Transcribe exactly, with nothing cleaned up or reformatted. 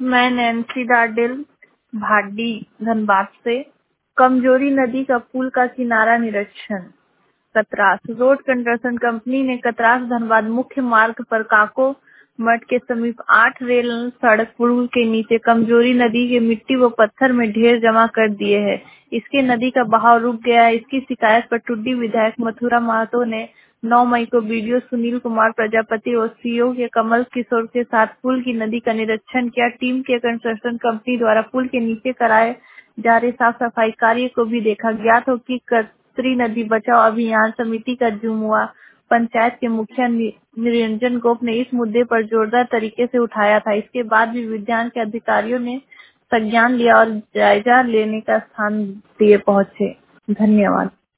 मैं नैन्सी डार्डेल भाडी धनबाद से। कमजोरी नदी का पुल का किनारा निरीक्षण। कतरास रोड कंस्ट्रक्शन कंपनी ने कतरास धनबाद मुख्य मार्ग पर काको मठ के समीप आठ रेल सड़क पुल के नीचे कमजोरी नदी के मिट्टी व पत्थर में ढेर जमा कर दिए हैं। इसके नदी का बहाव रुक गया है। इसकी शिकायत पर टुड्डी विधायक मथुरा महतो ने नौ मई को बीडीओ सुनील कुमार प्रजापति और सीईओ के कमल किशोर के साथ पुल की नदी का निरीक्षण किया। टीम के कंस्ट्रक्शन कंपनी द्वारा पुल के नीचे कराए जा रहे साफ सफाई कार्य को भी देखा। ज्ञात हो कि कतरी नदी बचाओ अभियान समिति का जुमुआ पंचायत के मुखिया निरंजन गोप ने इस मुद्दे पर जोरदार तरीके से उठाया था। इसके बाद भी विज्ञान के अधिकारियों ने संज्ञान लिया और जायजा लेने का स्थान दिए पहुंचे। धन्यवाद।